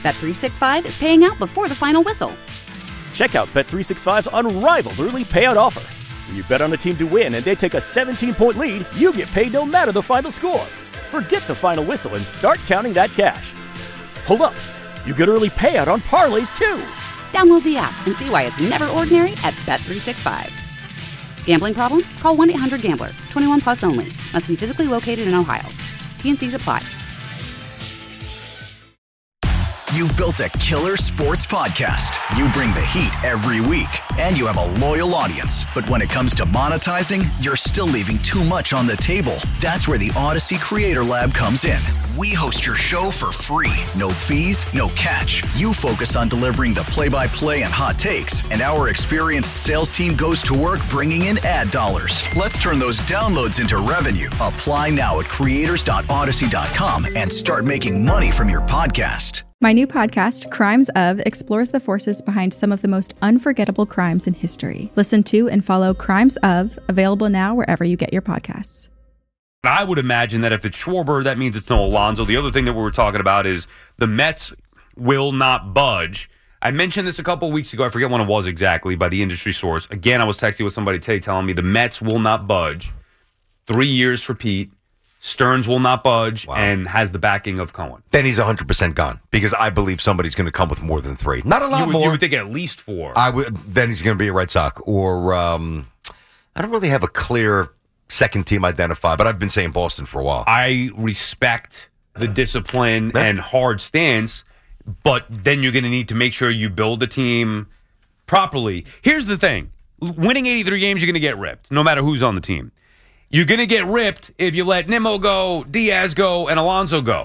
Bet365 is paying out before the final whistle. Check out Bet365's unrivaled early payout offer. When you bet on a team to win and they take a 17-point lead, you get paid no matter the final score. Forget the final whistle and start counting that cash. Hold up. You get early payout on parlays, too. Download the app and see why it's never ordinary at Bet365. Gambling problem? Call 1-800-GAMBLER. 21 plus only. Must be physically located in Ohio. T&Cs apply. You've built a killer sports podcast. You bring the heat every week, and you have a loyal audience. But when it comes to monetizing, you're still leaving too much on the table. That's where the Odyssey Creator Lab comes in. We host your show for free. No fees, no catch. You focus on delivering the play-by-play and hot takes, and our experienced sales team goes to work bringing in ad dollars. Let's turn those downloads into revenue. Apply now at creators.odyssey.com and start making money from your podcast. My new podcast, Crimes Of, explores the forces behind some of the most unforgettable crimes in history. Listen to and follow Crimes Of, available now wherever you get your podcasts. I would imagine that if it's Schwarber, that means it's no Alonso. The other thing that we were talking about is the Mets will not budge. I mentioned this a couple of weeks ago. I forget when it was exactly, by the industry source. Again, I was texting with somebody today telling me the Mets will not budge. 3 years for Pete. Stearns will not budge and has the backing of Cohen. Then he's 100% gone because I believe somebody's going to come with more than 3. Not a lot more. You would think at least 4. Then he's going to be a Red Sox. Or I don't really have a clear second team identified, but I've been saying Boston for a while. I respect the discipline and hard stance, but then you're going to need to make sure you build the team properly. Here's the thing. Winning 83 games, you're going to get ripped, no matter who's on the team. You're going to get ripped if you let Nimmo go, Diaz go, and Alonso go.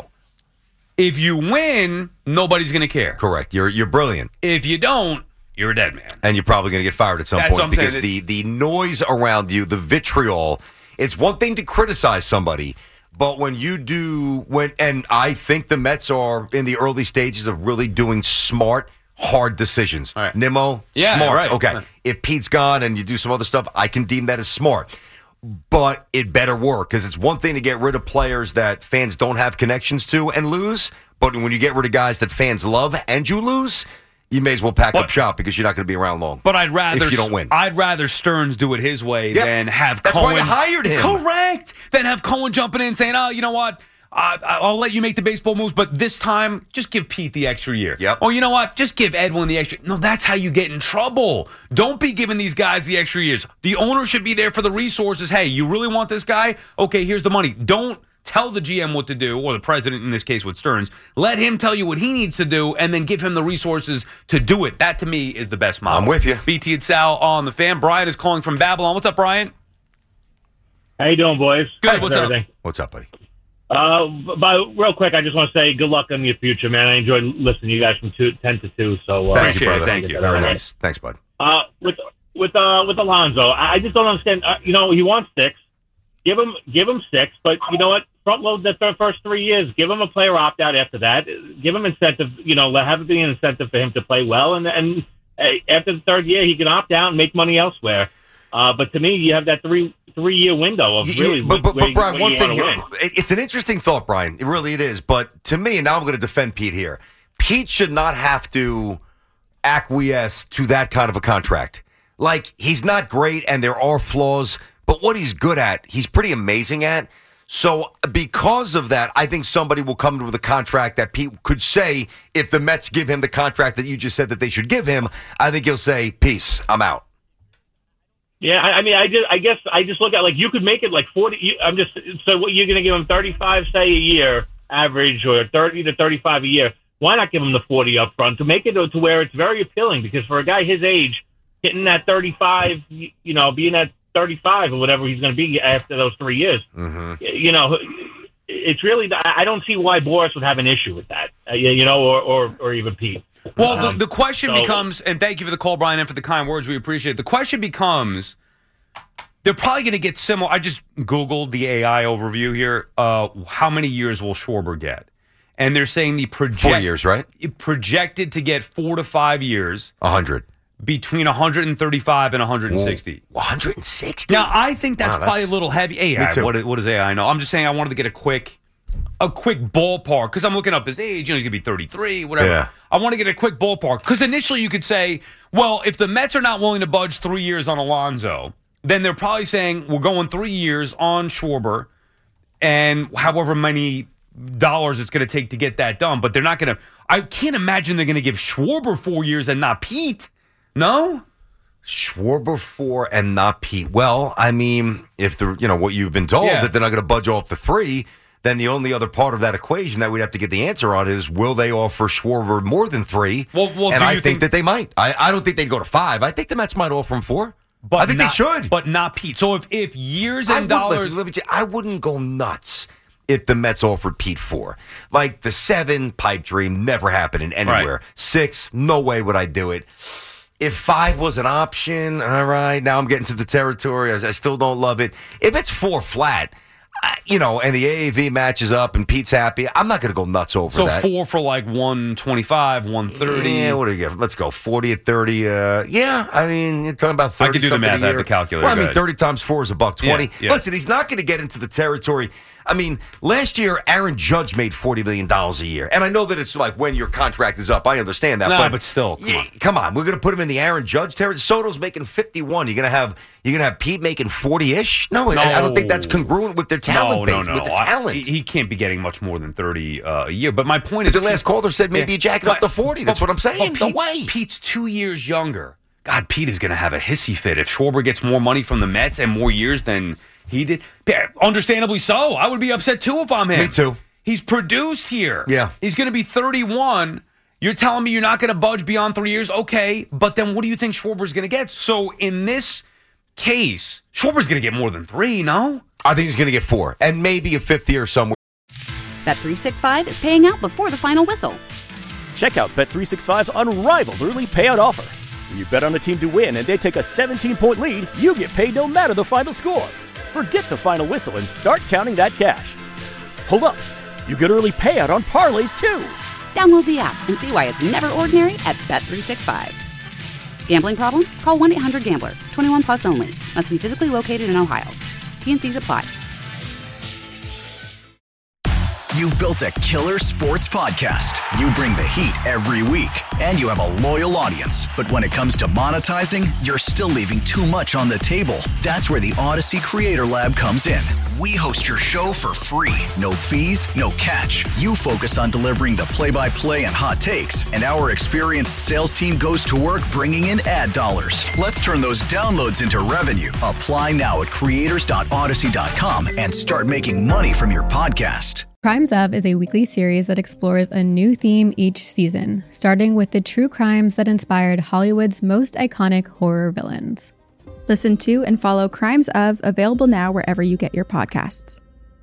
If you win, nobody's going to care. Correct. You're brilliant. If you don't, you're a dead man. And you're probably going to get fired at some point because the noise around you, the vitriol, it's one thing to criticize somebody, but when you do, and I think the Mets are in the early stages of really doing smart, hard decisions. Right. Nimmo, smart. Right. Okay. If Pete's gone and you do some other stuff, I can deem that as smart. But it better work because it's one thing to get rid of players that fans don't have connections to and lose. But when you get rid of guys that fans love and you lose, you may as well pack up shop because you're not going to be around long. But I'd rather if you don't win. I'd rather Stearns do it his way than have That's Cohen. That's why you hired him. Correct. Than have Cohen jumping in saying, "Oh, you know what? I'll let you make the baseball moves, but this time, just give Pete the extra year." Yep. Or you know what? Just give Edwin the extra. No, that's how you get in trouble. Don't be giving these guys the extra years. The owner should be there for the resources. Hey, you really want this guy? Okay, here's the money. Don't tell the GM what to do, or the president in this case with Stearns. Let him tell you what he needs to do, and then give him the resources to do it. That, to me, is the best model. I'm with you. BT and Sal on the Fan. Brian is calling from Babylon. What's up, Brian? How you doing, boys? Good. What's up? What's up, buddy? But real quick, I just want to say good luck in your future, man. I enjoyed listening to you guys from 10 to 2. So thank you, brother. Thank you. Very nice. Thanks, bud. With Alonso, I just don't understand. He wants 6. Give him 6. But you know what? Front load the first 3 years. Give him a player opt out after that. Give him incentive. Have it be an incentive for him to play well. And after the 3rd year, he can opt out and make money elsewhere. But to me, you have that three-year window of really. But Brian, one thing here, it's an interesting thought, Brian. It is. But to me, and now I'm going to defend Pete here. Pete should not have to acquiesce to that kind of a contract. Like, he's not great, and there are flaws. But what he's good at, he's pretty amazing at. So because of that, I think somebody will come with a contract that Pete could say, if the Mets give him the contract that you just said that they should give him, I think he'll say, peace, I'm out. Yeah, I guess I just look at, like, you could make it like 40. So what, you're going to give him 35, say, a year average, or 30 to 35 a year. Why not give him the 40 up front to make it to where it's very appealing? Because for a guy his age, hitting that 35, being at 35 or whatever he's going to be after those 3 years, it's really, I don't see why Boris would have an issue with that, or even Pete. Well, the question becomes, and thank you for the call, Brian, and for the kind words. We appreciate it. The question becomes, they're probably going to get similar. I just Googled the AI overview here. How many years will Schwarber get? And they're saying 4 years, right? Projected to get 4 to 5 years. 100. Between 135 and 160. 160? Now, I think that's probably a little heavy. AI, what does AI know? I'm just saying I wanted to get a quick a quick ballpark, because I'm looking up his age. He's going to be 33, whatever. Yeah. I want to get a quick ballpark. Because initially you could say, well, if the Mets are not willing to budge 3 years on Alonso, then they're probably saying we're going 3 years on Schwarber and however many dollars it's going to take to get that done. But they're not going to – I can't imagine they're going to give Schwarber 4 years and not Pete. No? Schwarber 4 and not Pete. Well, I mean, if what you've been told that they're not going to budge off the 3, then the only other part of that equation that we'd have to get the answer on is, will they offer Schwarber more than 3? Well, and I think that they might. I don't think they'd go to 5. I think the Mets might offer him 4. But I think they should. But not Pete. So if years and dollars... Listen, I wouldn't go nuts if the Mets offered Pete 4. Like the 7, pipe dream, never happening anywhere. Right. 6, no way would I do it. If 5 was an option, all right, now I'm getting to the territory. I still don't love it. If it's 4 flat, and the AAV matches up and Pete's happy, I'm not going to go nuts over that. So 4 for like 125, 130. Yeah, what do you get? Let's go 40 at 30. Yeah, I mean, you're talking about 30. I could do the math. I have the calculator. Well, I mean, 30 times 4 is $120. Yeah. Listen, he's not going to get into the territory. I mean, last year, Aaron Judge made $40 million a year. And I know that it's like when your contract is up. I understand that. No, but still, come on. We're going to put him in the Aaron Judge territory. Soto's making 51. You're going to have Pete making 40-ish? No, I don't think that's congruent with their talent base. No. With the talent. He can't be getting much more than 30 a year. But my point is... The last caller said maybe you jack it up to 40. That's what I'm saying. No way. Pete's 2 years younger. God, Pete is going to have a hissy fit if Schwarber gets more money from the Mets and more years than... he did. Understandably so. I would be upset, too, if I'm him. Me, too. He's produced here. Yeah. He's going to be 31. You're telling me you're not going to budge beyond 3 years? Okay. But then what do you think Schwarber's going to get? So in this case, Schwarber's going to get more than 3, no? I think he's going to get 4. And maybe a 5th year somewhere. Bet365 is paying out before the final whistle. Check out Bet365's unrivaled early payout offer. When you bet on a team to win and they take a 17-point lead, you get paid no matter the final score. Forget the final whistle and start counting that cash. Hold up. You get early payout on parlays, too. Download the app and see why it's never ordinary at Bet365. Gambling problem? Call 1-800-GAMBLER. 21 plus only. Must be physically located in Ohio. T&Cs apply. You've built a killer sports podcast. You bring the heat every week, and you have a loyal audience. But when it comes to monetizing, you're still leaving too much on the table. That's where the Odyssey Creator Lab comes in. We host your show for free. No fees, no catch. You focus on delivering the play-by-play and hot takes, and our experienced sales team goes to work bringing in ad dollars. Let's turn those downloads into revenue. Apply now at creators.odyssey.com and start making money from your podcast. Crimes Of is a weekly series that explores a new theme each season, starting with the true crimes that inspired Hollywood's most iconic horror villains. Listen to and follow Crimes Of, available now wherever you get your podcasts.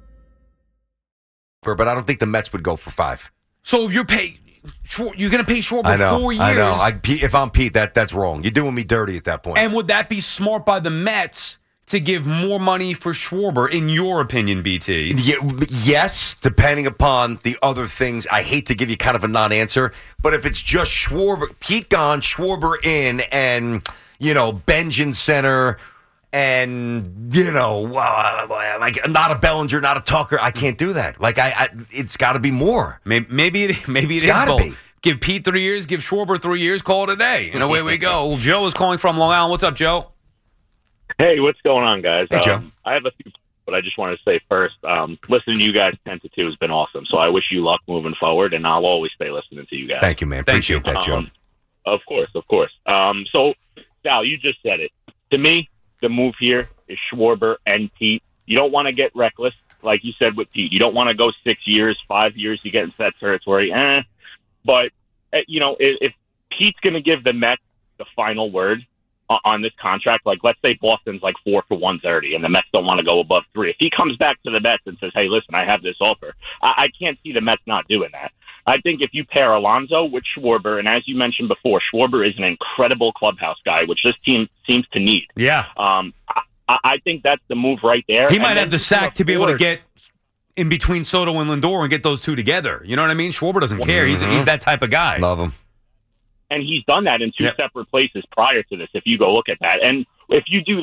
But I don't think the Mets would go for 5. So if you're going to pay Schwarber 4 years. I know. If I'm Pete, that's wrong. You're doing me dirty at that point. And would that be smart by the Mets to give more money for Schwarber, in your opinion, BT? Yes, depending upon the other things. I hate to give you kind of a non-answer, but if it's just Schwarber, Pete gone, Schwarber in, and, Benjamin center, and, like not a Bellinger, not a Tucker, I can't do that. Like, it's got to be more. Maybe it is gotta be. Give Pete 3 years, give Schwarber 3 years, call it a day. And away we go. Joe is calling from Long Island. What's up, Joe? Hey, what's going on, guys? Hey, Joe. I have a few, but I just wanted to say first, listening to you guys 10 to 2 has been awesome. So I wish you luck moving forward, and I'll always stay listening to you guys. Thank you, man. Appreciate that, Joe. Of course. So, Sal, you just said it. To me, the move here is Schwarber and Pete. You don't want to get reckless, like you said with Pete. You don't want to go 6 years, 5 years, you get into that territory. But, if Pete's going to give the Mets the final word on this contract, like let's say Boston's like 4 for 130 and the Mets don't want to go above 3. If he comes back to the Mets and says, hey, listen, I have this offer, I can't see the Mets not doing that. I think if you pair Alonso with Schwarber, and as you mentioned before, Schwarber is an incredible clubhouse guy, which this team seems to need. Yeah. I think that's the move right there. He might have the sack to be able to get in between Soto and Lindor and get those two together. You know what I mean? Schwarber doesn't care. He's that type of guy. Love him. And he's done that in 2 separate places prior to this, if you go look at that. And if you do that,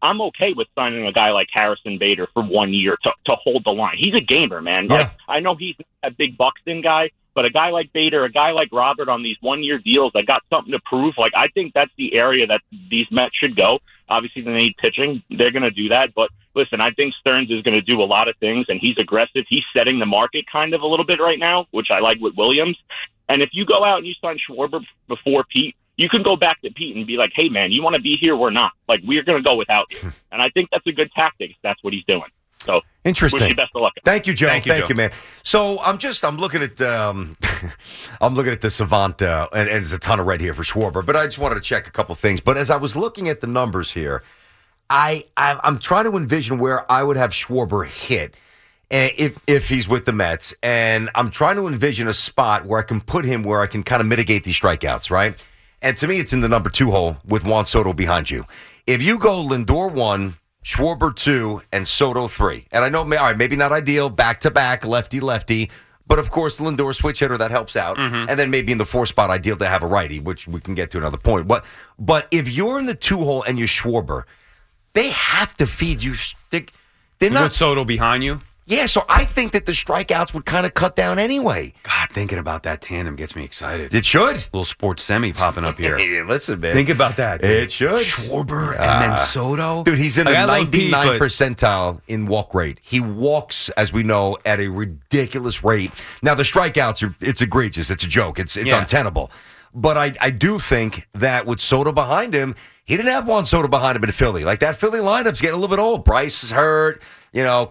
I'm okay with signing a guy like Harrison Bader for 1 year to hold the line. He's a gamer, man. Yeah. Like, I know he's a big Buxton guy, but a guy like Bader, a guy like Robert on these 1 year deals that got something to prove, like, I think that's the area that these Mets should go. Obviously, they need pitching. They're going to do that. But listen, I think Stearns is going to do a lot of things, and he's aggressive. He's setting the market kind of a little bit right now, which I like with Williams. And if you go out and you sign Schwarber before Pete, you can go back to Pete and be like, hey, man, you want to be here or not? Like, we're going to go without you. And I think that's a good tactic if that's what he's doing. So, interesting. Wish you best of luck. Thank you, Joe. Thank you, man. So I'm looking at I'm looking at the Savant, and there's a ton of red here for Schwarber. But I just wanted to check a couple things. But as I was looking at the numbers here, I'm trying to envision where I would have Schwarber hit if he's with the Mets, and I'm trying to envision a spot where I can put him where I can kind of mitigate these strikeouts, right? And to me, it's in the number 2 hole with Juan Soto behind you. If you go Lindor 1, Schwarber 2, and Soto 3, and I know, all right, maybe not ideal, back-to-back, lefty-lefty, but of course, Lindor switch hitter, that helps out. Mm-hmm. And then maybe in the 4 spot, ideal to have a righty, which we can get to another point. But if you're in the 2 hole and you're Schwarber, they have to feed you. They're not. With Soto behind you? Yeah, so I think that the strikeouts would kind of cut down anyway. God, thinking about that tandem gets me excited. It should. Little sports semi popping up here. Hey, listen, man. Think about that. Dude. It should. Schwarber and then Soto. Dude, he's in the 99 Pete, percentile in walk rate. He walks, as we know, at a ridiculous rate. Now, the strikeouts, it's egregious. It's a joke. It's untenable. But I do think that with Soto behind him, he didn't have Juan Soto behind him in Philly. Like, that Philly lineup's getting a little bit old. Bryce is hurt. You know,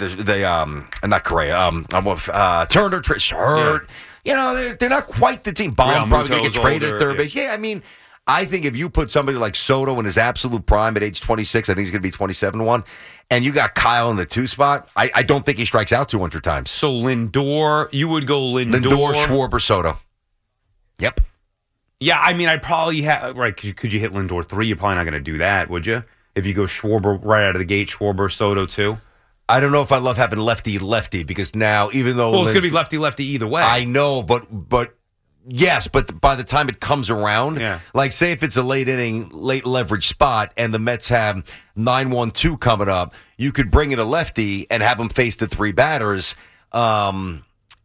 not Correa. Turner, Trish hurt. Yeah. You know, they're not quite the team. Baum probably going to get traded at third base. Yeah, I mean, I think if you put somebody like Soto in his absolute prime at age 26, I think he's going to be 27-1, and you got Kyle in the 2 spot, I don't think he strikes out 200 times. So Lindor, you would go Lindor, Schwarber, Soto. Yep. Yeah, I mean, I'd probably have, right, could you hit Lindor 3? You're probably not going to do that, would you? If you go Schwarber right out of the gate, Schwarber, Soto 2? I don't know if I love having lefty-lefty because now, even though... Well, it's going to be lefty-lefty either way. I know, but yes, but by the time it comes around, like say if it's a late inning, late leverage spot and the Mets have 9-1-2 coming up, you could bring in a lefty and have them face the 3 batters, and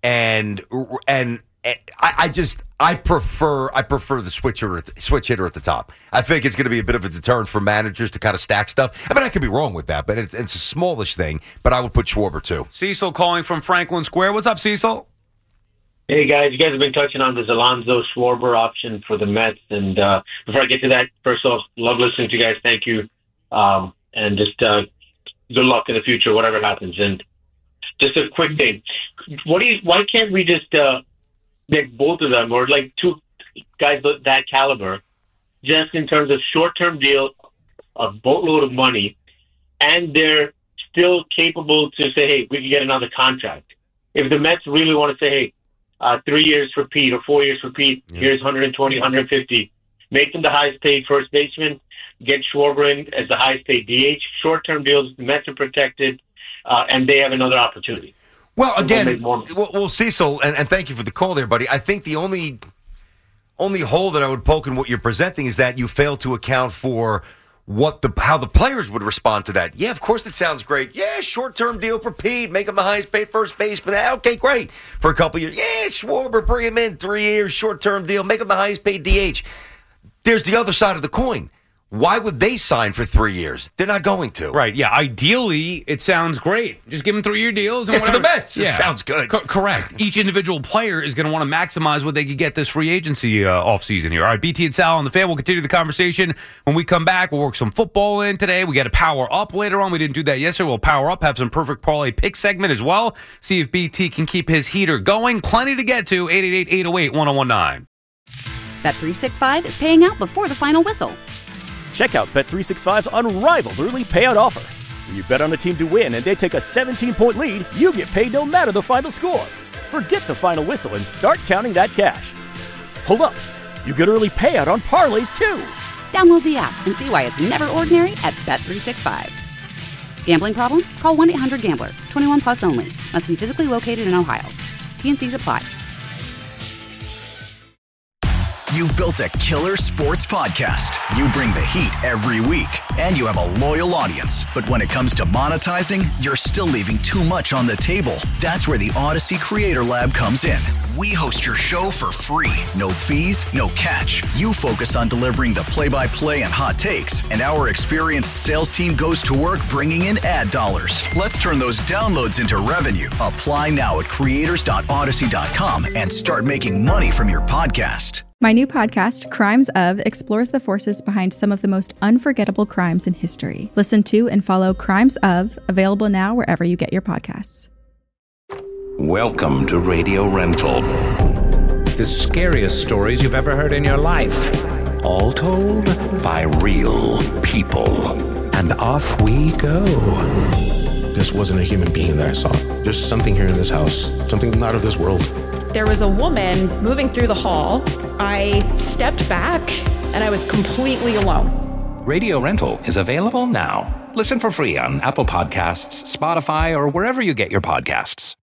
I prefer the switch hitter at the top. I think it's going to be a bit of a deterrent for managers to kind of stack stuff. I mean, I could be wrong with that, but it's a smallish thing. But I would put Schwarber too. Cecil calling from Franklin Square. What's up, Cecil? Hey guys, you guys have been touching on this Alonso Schwarber option for the Mets, and before I get to that, first off, love listening to you guys. Thank you, and just good luck in the future, whatever happens. And just a quick thing, why can't we just make both of them, or like 2 guys that caliber, just in terms of short-term deal, a boatload of money, and they're still capable to say, hey, we can get another contract. If the Mets really want to say, hey, 3 years for Pete or 4 years for Pete, here's 120, 150, make them the highest paid first baseman, get Schwarber in as the highest paid DH, short-term deals, the Mets are protected, and they have another opportunity. Well, again, well, Cecil, and thank you for the call there, buddy. I think the only hole that I would poke in what you're presenting is that you fail to account for how the players would respond to that. Yeah, of course it sounds great. Yeah, short-term deal for Pete, make him the highest paid first baseman. Okay, great. For a couple years. Yeah, Schwarber, bring him in 3 years, short-term deal, make him the highest paid DH. There's the other side of the coin. Why would they sign for 3 years? They're not going to. Right, yeah. Ideally, it sounds great. Just give them 3-year deals. And for the Mets, it sounds good. Correct. Each individual player is going to want to maximize what they could get this free agency offseason here. All right, BT and Sal on the Fan. We'll continue the conversation. When we come back, we'll work some football in today. We got to power up later on. We didn't do that yesterday. We'll power up, have some perfect parlay pick segment as well. See if BT can keep his heater going. Plenty to get to. 888-808-1019. Bet365 is paying out before the final whistle. Check out Bet365's unrivaled early payout offer. When you bet on a team to win and they take a 17-point lead, you get paid no matter the final score. Forget the final whistle and start counting that cash. Hold up. You get early payout on parlays, too. Download the app and see why it's never ordinary at Bet365. Gambling problem? Call 1-800-GAMBLER. 21 plus only. Must be physically located in Ohio. T&Cs apply. You've built a killer sports podcast. You bring the heat every week, and you have a loyal audience. But when it comes to monetizing, you're still leaving too much on the table. That's where the Odyssey Creator Lab comes in. We host your show for free. No fees, no catch. You focus on delivering the play-by-play and hot takes, and our experienced sales team goes to work bringing in ad dollars. Let's turn those downloads into revenue. Apply now at creators.odyssey.com and start making money from your podcast. My new podcast, Crimes Of, explores the forces behind some of the most unforgettable crimes in history. Listen to and follow Crimes Of, available now wherever you get your podcasts. Welcome to Radio Rental. The scariest stories you've ever heard in your life. All told by real people. And off we go. This wasn't a human being that I saw. There's something here in this house, something not of this world. There was a woman moving through the hall. I stepped back and I was completely alone. Radio Rental is available now. Listen for free on Apple Podcasts, Spotify, or wherever you get your podcasts.